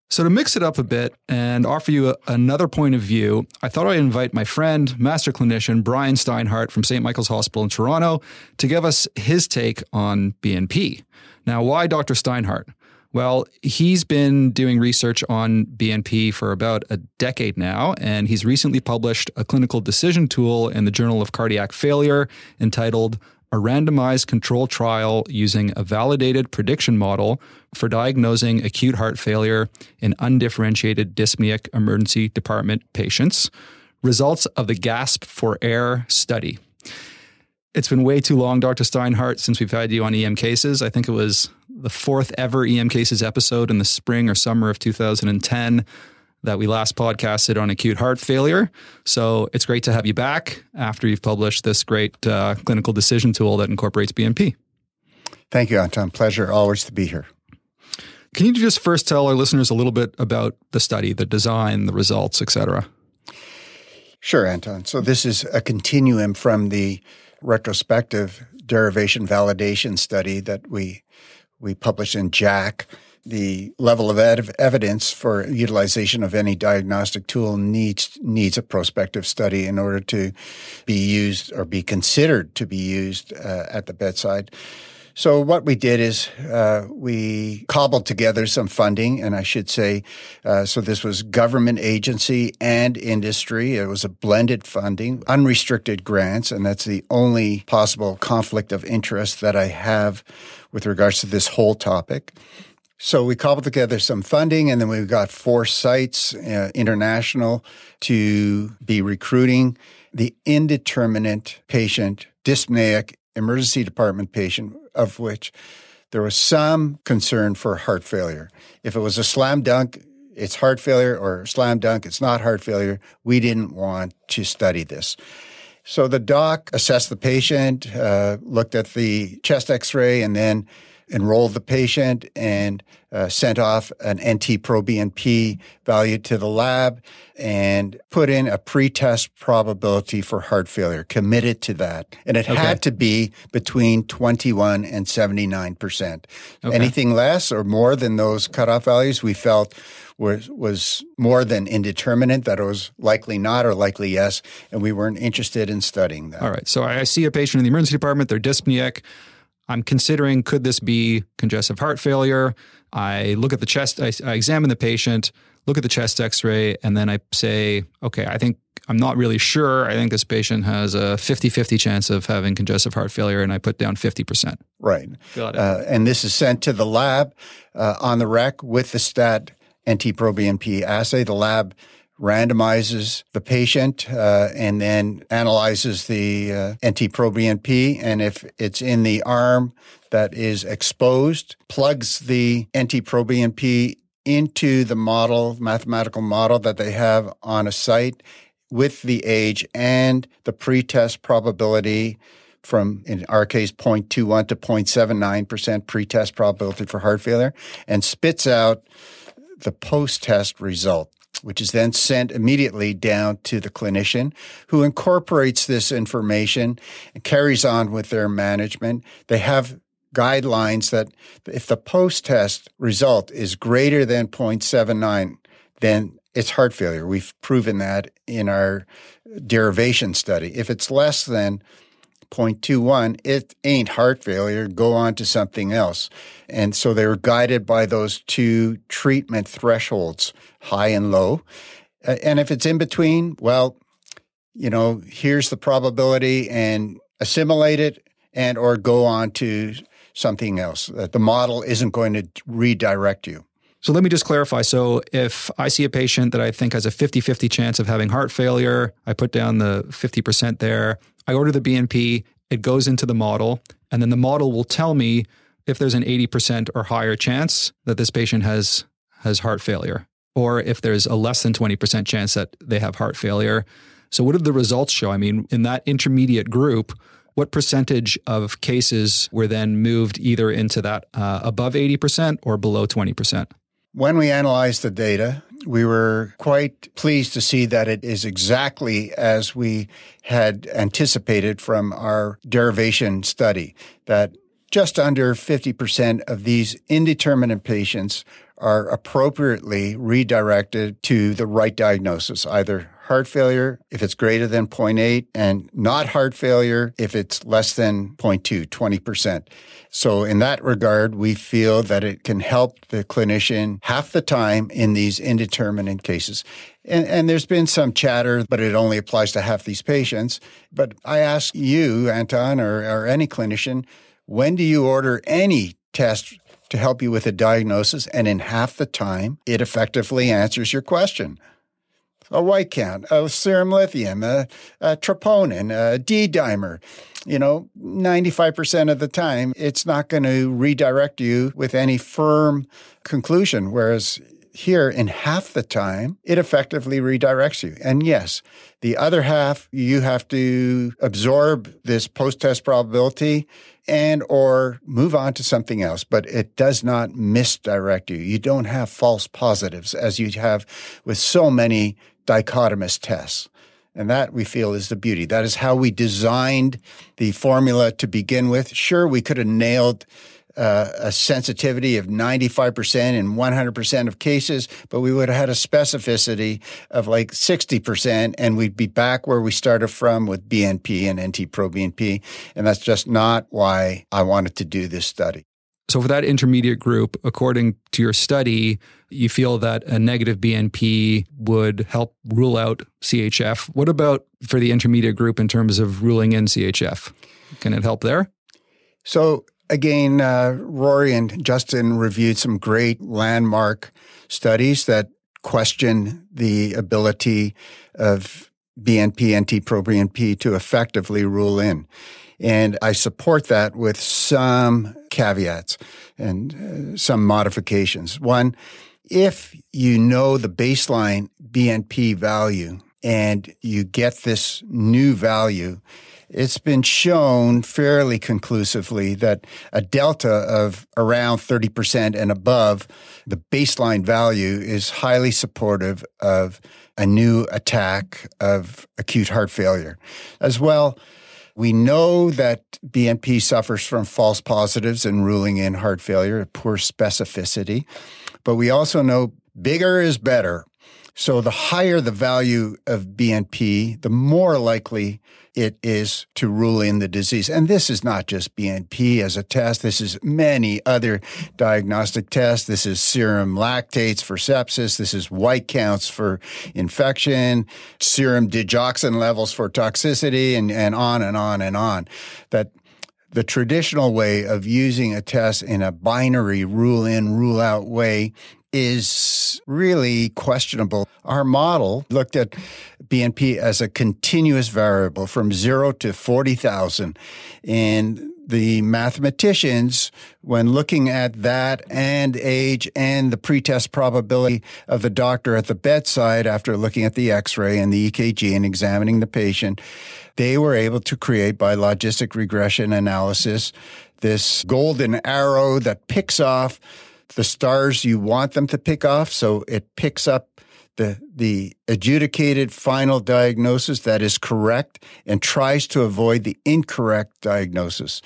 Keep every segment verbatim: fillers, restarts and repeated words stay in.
So to mix it up a bit and offer you a, another point of view, I thought I'd invite my friend, master clinician Brian Steinhardt from Saint Michael's Hospital in Toronto to give us his take on B N P. Now, why Doctor Steinhardt? Well, he's been doing research on B N P for about a decade now, and he's recently published a clinical decision tool in the Journal of Cardiac Failure entitled A Randomized Control Trial Using a Validated Prediction Model for Diagnosing Acute Heart Failure in Undifferentiated Dyspneic Emergency Department Patients, Results of the GASP for Air Study. It's been way too long, Doctor Steinhardt, since we've had you on E M Cases. I think it was the fourth ever E M Cases episode in the spring or summer of two thousand ten that we last podcasted on acute heart failure. So it's great to have you back after you've published this great uh, clinical decision tool that incorporates B N P. Thank you, Anton. Pleasure always to be here. Can you just first tell our listeners a little bit about the study, the design, the results, et cetera? Sure, Anton. So this is a continuum from the retrospective derivation validation study that we we published in J A C. The level of ev- evidence for utilization of any diagnostic tool needs needs a prospective study in order to be used or be considered to be used uh, at the bedside. So what we did is uh, we cobbled together some funding, and I should say, uh, so this was government agency and industry. It was a blended funding, unrestricted grants, and that's the only possible conflict of interest that I have with regards to this whole topic. So we cobbled together some funding, and then we've got four sites, uh, international, to be recruiting the indeterminate patient, dyspneic emergency department patient, of which there was some concern for heart failure. If it was a slam dunk, it's heart failure, or slam dunk, it's not heart failure, we didn't want to study this. So the doc assessed the patient, uh, looked at the chest x-ray, and then enrolled the patient and uh, sent off an N T-pro B N P value to the lab and put in a pre-test probability for heart failure, committed to that. And it okay. had to be between twenty-one and seventy-nine percent. Okay. Anything less or more than those cutoff values we felt was, was more than indeterminate, that it was likely not or likely yes, and we weren't interested in studying that. All right. So I see a patient in the emergency department, they're dyspneic. I'm considering, could this be congestive heart failure? I look at the chest, I, I examine the patient, look at the chest x-ray, and then I say, okay, I think I'm not really sure. I think this patient has a fifty-fifty chance of having congestive heart failure, and I put down fifty percent. Right. Got it. Uh, and this is sent to the lab uh, on the rec with the STAT N T-pro B N P assay. The lab randomizes the patient uh, and then analyzes the uh, N T-pro B N P, and if it's in the arm that is exposed, plugs the N T-pro B N P into the model, mathematical model that they have on a site with the age and the pretest probability from, in our case, zero point two one to zero point seven nine percent pretest probability for heart failure, and spits out the post-test result, which is then sent immediately down to the clinician, who incorporates this information and carries on with their management. They have guidelines that if the post-test result is greater than zero point seven nine, then it's heart failure. We've proven that in our derivation study. If it's less than zero point two one, it ain't heart failure. Go on to something else. And so they were guided by those two treatment thresholds, high and low. And if it's in between, well, you know, here's the probability and assimilate it and or go on to something else. The model isn't going to redirect you. So let me just clarify. So if I see a patient that I think has a fifty-fifty chance of having heart failure, I put down the fifty percent there, I order the B N P, it goes into the model, and then the model will tell me if there's an eighty percent or higher chance that this patient has has heart failure, or if there's a less than twenty percent chance that they have heart failure. So what did the results show? I mean, in that intermediate group, what percentage of cases were then moved either into that uh, above eighty percent or below twenty percent? When we analyzed the data, we were quite pleased to see that it is exactly as we had anticipated from our derivation study, that just under fifty percent of these indeterminate patients are appropriately redirected to the right diagnosis, either heart failure if it's greater than zero point eight and not heart failure if it's less than zero point two, twenty percent. So in that regard, we feel that it can help the clinician half the time in these indeterminate cases. And, and there's been some chatter, but it only applies to half these patients. But I ask you, Anton, or, or any clinician, when do you order any test to help you with a diagnosis? And in half the time, it effectively answers your question. A white count, a serum lithium, a, a troponin, a D-dimer. You know, ninety-five percent of the time, it's not going to redirect you with any firm conclusion, whereas here, in half the time, it effectively redirects you. And yes, the other half, you have to absorb this post-test probability and or move on to something else. But it does not misdirect you. You don't have false positives as you have with so many dichotomous tests. And that, we feel, is the beauty. That is how we designed the formula to begin with. Sure, we could have nailed uh, a sensitivity of ninety-five percent in one hundred percent of cases, but we would have had a specificity of like sixty percent, and we'd be back where we started from with B N P and N T-pro B N P. And that's just not why I wanted to do this study. So for that intermediate group, according to your study, you feel that a negative B N P would help rule out C H F. What about for the intermediate group in terms of ruling in C H F? Can it help there? So again, uh, Rory and Justin reviewed some great landmark studies that question the ability of B N P, N T-pro B N P to effectively rule in. And I support that with some caveats and uh, some modifications. One, if you know the baseline B N P value and you get this new value, it's been shown fairly conclusively that a delta of around thirty percent and above the baseline value is highly supportive of a new attack of acute heart failure. As well, we know that B N P suffers from false positives and ruling in heart failure, poor specificity. But we also know bigger is better. So the higher the value of B N P, the more likely it is to rule in the disease. And this is not just B N P as a test. This is many other diagnostic tests. This is serum lactates for sepsis. This is white counts for infection, serum digoxin levels for toxicity, and, and on and on and on. That the traditional way of using a test in a binary rule in, rule out way is really questionable. Our model looked at B N P as a continuous variable from zero to forty thousand. And the mathematicians, when looking at that and age and the pretest probability of the doctor at the bedside after looking at the X-ray and the E K G and examining the patient, they were able to create, by logistic regression analysis, this golden arrow that picks off the stars you want them to pick off. So it picks up the the adjudicated final diagnosis that is correct and tries to avoid the incorrect diagnosis.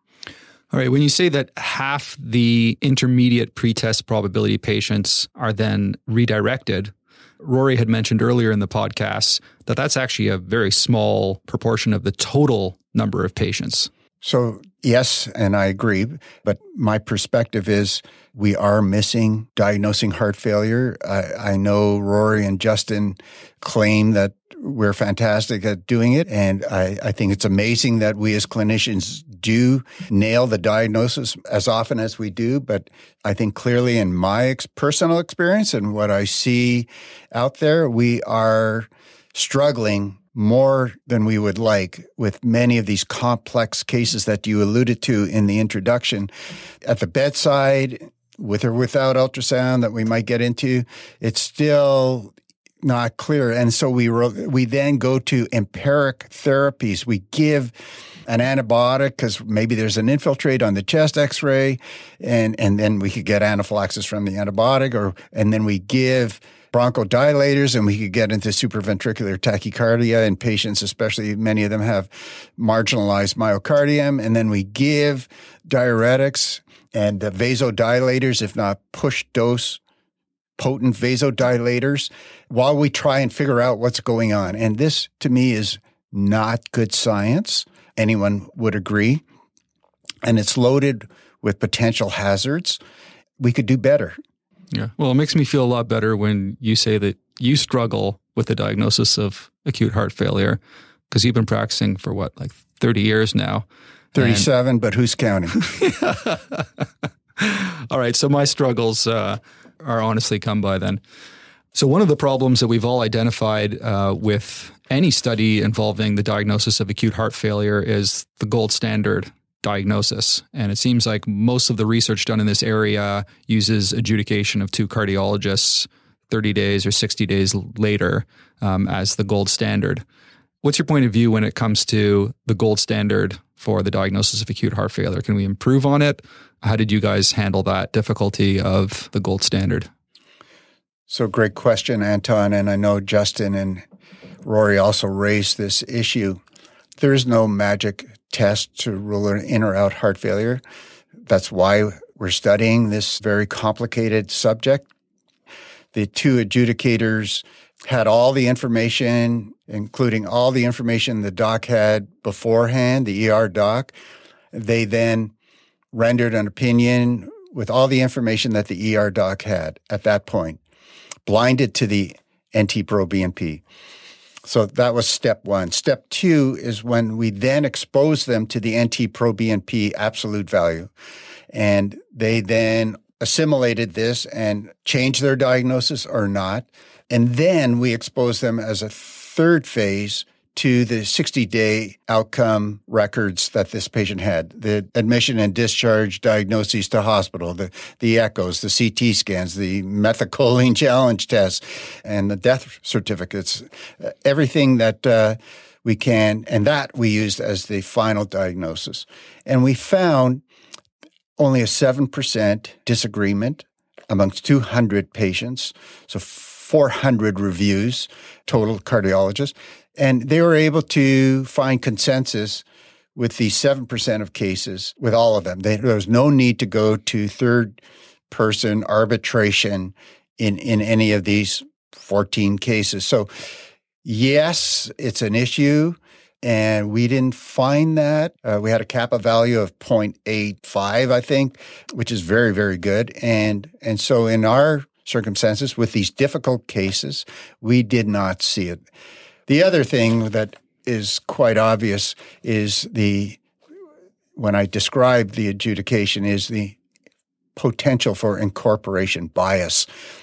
All right. When you say that half the intermediate pretest probability patients are then redirected, Rory had mentioned earlier in the podcast that that's actually a very small proportion of the total number of patients. So yes, and I agree, but my perspective is we are missing diagnosing heart failure. I, I know Rory and Justin claim that we're fantastic at doing it, and I, I think it's amazing that we as clinicians do nail the diagnosis as often as we do, but I think clearly in my ex- personal experience and what I see out there, we are struggling more than we would like with many of these complex cases that you alluded to in the introduction. At the bedside, with or without ultrasound that we might get into, it's still not clear. And so we we then go to empiric therapies. We give an antibiotic because maybe there's an infiltrate on the chest X-ray, and, and then we could get anaphylaxis from the antibiotic, or and then we give bronchodilators, and we could get into supraventricular tachycardia in patients, especially many of them have marginalized myocardium. And then we give diuretics and uh, vasodilators, if not push dose, potent vasodilators, while we try and figure out what's going on. And this, to me, is not good science. Anyone would agree. And it's loaded with potential hazards. We could do better. Yeah. Well, it makes me feel a lot better when you say that you struggle with the diagnosis of acute heart failure, because you've been practicing for what, like thirty years now? thirty-seven, and, but who's counting? All right. So my struggles uh, are honestly come by then. So one of the problems that we've all identified uh, with any study involving the diagnosis of acute heart failure is the gold standard diagnosis. And it seems like most of the research done in this area uses adjudication of two cardiologists thirty days or sixty days later um, as the gold standard. What's your point of view when it comes to the gold standard for the diagnosis of acute heart failure? Can we improve on it? How did you guys handle that difficulty of the gold standard? So great question, Anton. And I know Justin and Rory also raised this issue. There is no magic test to rule in or out heart failure. That's why we're studying this very complicated subject. The two adjudicators had all the information, including all the information the doc had beforehand, the E R doc. They then rendered an opinion with all the information that the E R doc had at that point, blinded to the N T-pro-B N P. So that was step one. Step two is when we then expose them to the N T-pro-B N P absolute value. And they then assimilated this and changed their diagnosis or not. And then we expose them as a third phase to the sixty-day outcome records that this patient had, the admission and discharge diagnoses to hospital, the, the echoes, the C T scans, the methacholine challenge tests, and the death certificates, everything that uh, we can, and that we used as the final diagnosis. And we found only a seven percent disagreement amongst two hundred patients, so four hundred reviews, total cardiologists. And they were able to find consensus with the seven percent of cases with all of them. They, there was no need to go to third-person arbitration in, in any of these fourteen cases. So, yes, it's an issue, and we didn't find that. Uh, we had a kappa value of zero point eight five, I think, which is very, very good. And, and so in our circumstances, with these difficult cases, we did not see it. The other thing that is quite obvious is the, when I describe the adjudication, is the potential for incorporation bias,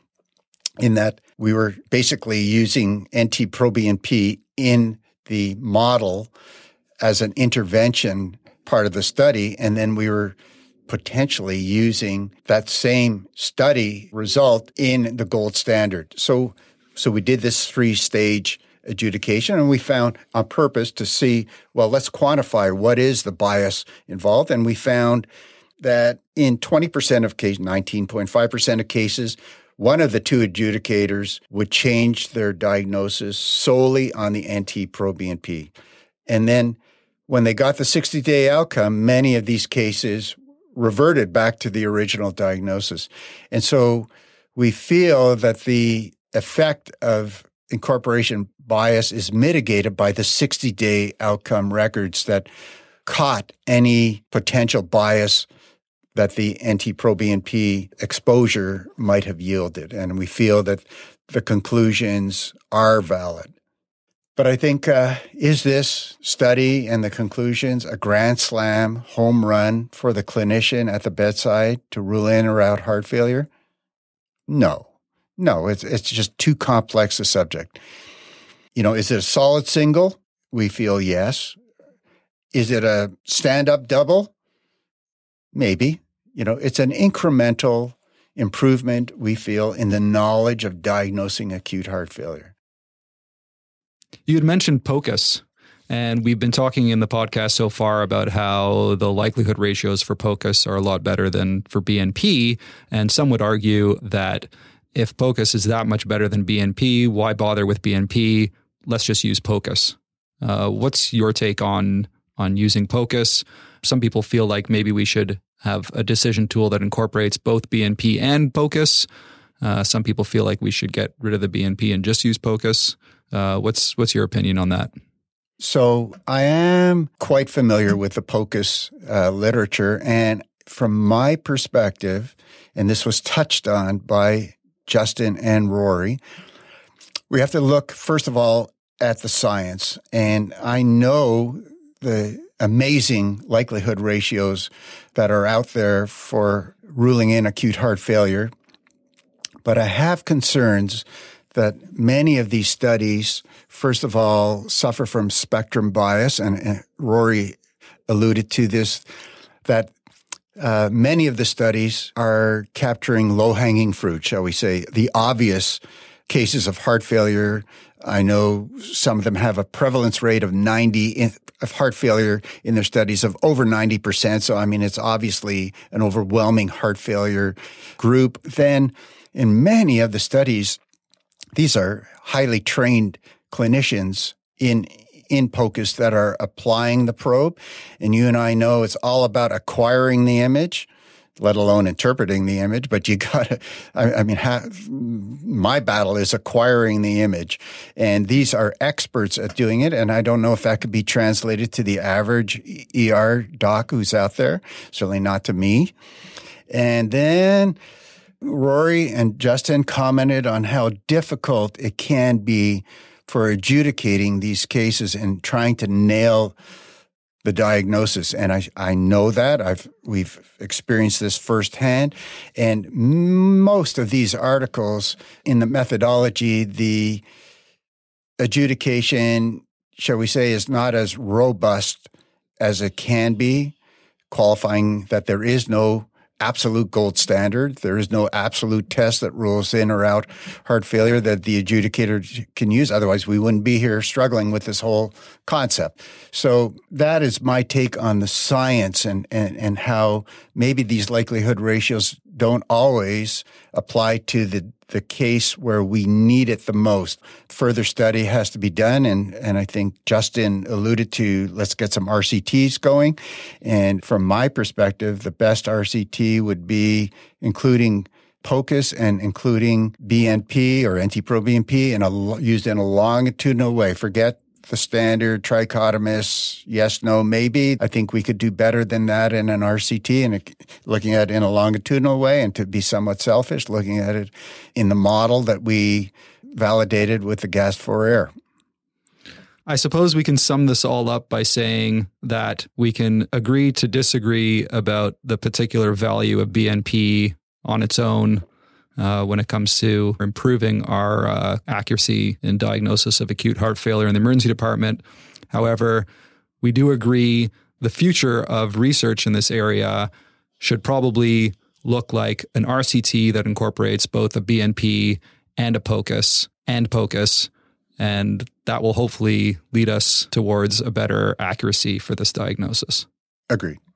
in that we were basically using N T-pro-B N P in the model as an intervention part of the study, and then we were potentially using that same study result in the gold standard. So, so we did this three-stage adjudication, and we found on purpose to see, well, let's quantify what is the bias involved. And we found that in twenty percent of cases, nineteen point five percent of cases, one of the two adjudicators would change their diagnosis solely on the N T-pro-B N P. And then when they got the sixty-day outcome, many of these cases reverted back to the original diagnosis. And so we feel that the effect of incorporation bias is mitigated by the sixty-day outcome records that caught any potential bias that the N T-pro-B N P exposure might have yielded. And we feel that the conclusions are valid. But I think, uh, is this study and the conclusions a grand slam home run for the clinician at the bedside to rule in or out heart failure? No. No, it's it's just too complex a subject. You know, is it a solid single? We feel yes. Is it a stand-up double? Maybe. You know, it's an incremental improvement, we feel, in the knowledge of diagnosing acute heart failure. You had mentioned POCUS, and we've been talking in the podcast so far about how the likelihood ratios for POCUS are a lot better than for B N P, and some would argue that if POCUS is that much better than B N P, why bother with B N P? Let's just use POCUS. Uh, what's your take on on using POCUS? Some people feel like maybe we should have a decision tool that incorporates both B N P and POCUS. Uh, some people feel like we should get rid of the B N P and just use POCUS. Uh, what's what's your opinion on that? So I am quite familiar with the POCUS uh, literature, and from my perspective, and this was touched on by Justin and Rory, we have to look, first of all, at the science. And I know the amazing likelihood ratios that are out there for ruling in acute heart failure. But I have concerns that many of these studies, first of all, suffer from spectrum bias. And, and Rory alluded to this, that uh, many of the studies are capturing low-hanging fruit, shall we say, the obvious cases of heart failure. I know some of them have a prevalence rate of ninety in, of heart failure in their studies of over ninety percent. So, I mean, it's obviously an overwhelming heart failure group. Then in many of the studies, these are highly trained clinicians in in POCUS that are applying the probe. And you and I know it's all about acquiring the image, let alone interpreting the image. But you got to, I, I mean, ha, my battle is acquiring the image. And these are experts at doing it. And I don't know if that could be translated to the average E R doc who's out there, certainly not to me. And then Rory and Justin commented on how difficult it can be for adjudicating these cases and trying to nail the diagnosis. And I, I know that. I've we've experienced this firsthand. And most of these articles in the methodology, the adjudication, shall we say, is not as robust as it can be, qualifying that there is no absolute gold standard. There is no absolute test that rules in or out heart failure that the adjudicator can use. Otherwise, we wouldn't be here struggling with this whole concept. So that is my take on the science and, and, and how maybe these likelihood ratios don't always apply to the the case where we need it the most. Further study has to be done, and, and I think Justin alluded to, let's get some R C Ts going. And from my perspective, the best R C T would be including POCUS and including B N P or NT-proBNP B N P in a, used in a longitudinal way. Forget the standard trichotomous, yes, no, maybe. I think we could do better than that in an R C T and looking at it in a longitudinal way, and to be somewhat selfish, looking at it in the model that we validated with the gas four air. I suppose we can sum this all up by saying that we can agree to disagree about the particular value of B N P on its own Uh, when it comes to improving our uh, accuracy in diagnosis of acute heart failure in the emergency department. However, we do agree the future of research in this area should probably look like an R C T that incorporates both a B N P and a POCUS and POCUS, and that will hopefully lead us towards a better accuracy for this diagnosis. Agreed.